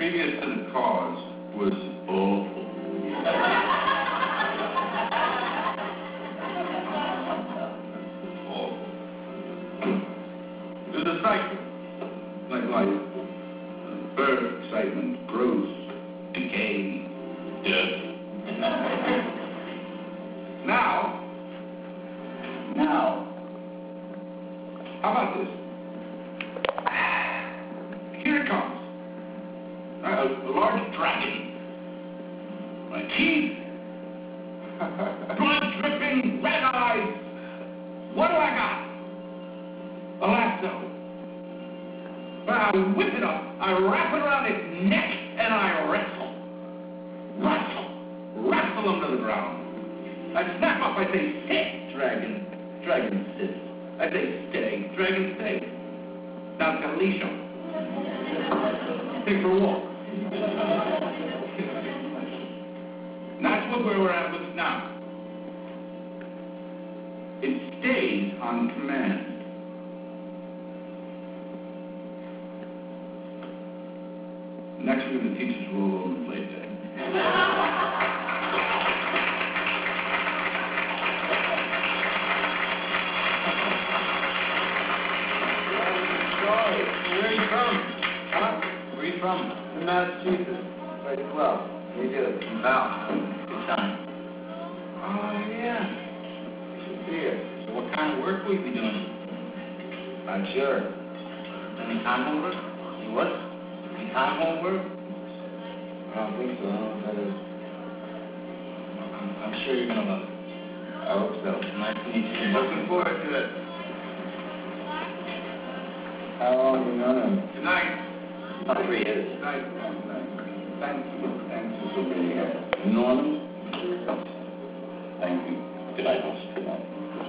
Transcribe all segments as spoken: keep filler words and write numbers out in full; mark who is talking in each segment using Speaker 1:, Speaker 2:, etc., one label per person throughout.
Speaker 1: previous to the cause was awful. Awful. There's a cycle, like life. Birth, excitement, growth, decay, death. Now, now, how about this? Here it comes. A, a large dragon. My teeth. Blood dripping, red eyes. What do I got? A lasso. But I whip it up, I wrap it around its neck, and I wrestle. Wrestle. Wrestle him to the ground. I snap up, I say, sit, dragon. Dragon, sit. I say, stay. Dragon, stay. Now it's got a leash on. Take for a walk. That's what we're at with now. It stays on command. Next, we're going to teach us to roll over and play tag.
Speaker 2: Where are you from? Huh? Where are you from? From Massachusetts. Right, well, we do. Val. Good time. Oh, yeah. Should be here.
Speaker 1: So what kind of work will you be doing?
Speaker 2: Not sure.
Speaker 1: Any time homework?
Speaker 2: You what?
Speaker 1: Any time homework?
Speaker 2: I don't think so. I don't know what that is.
Speaker 1: I'm, I'm sure you're going to love it.
Speaker 2: I hope so.
Speaker 1: Nice to meet you.
Speaker 2: Looking forward to it. How long have you known him?
Speaker 1: Good night.
Speaker 2: About three years.
Speaker 1: Good night. Good night. Thank you. Thank you for being here.
Speaker 3: Norman? Thank you. Good night, boss. Good night.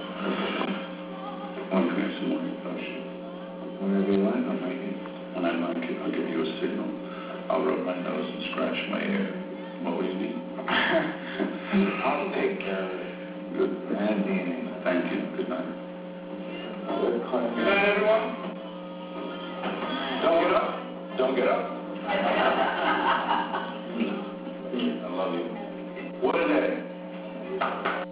Speaker 3: One can have some more introduction.
Speaker 2: Whenever you like, I'll make it.
Speaker 3: When I like it, I'll give you a signal. I'll rub my nose and scratch my ear. What will you need?
Speaker 2: I'll take care of it.
Speaker 3: Good.
Speaker 2: And D N A.
Speaker 3: Thank you. Good night.
Speaker 2: Good
Speaker 1: Good night, everyone. Don't get up. Don't get up. I love you. What is that?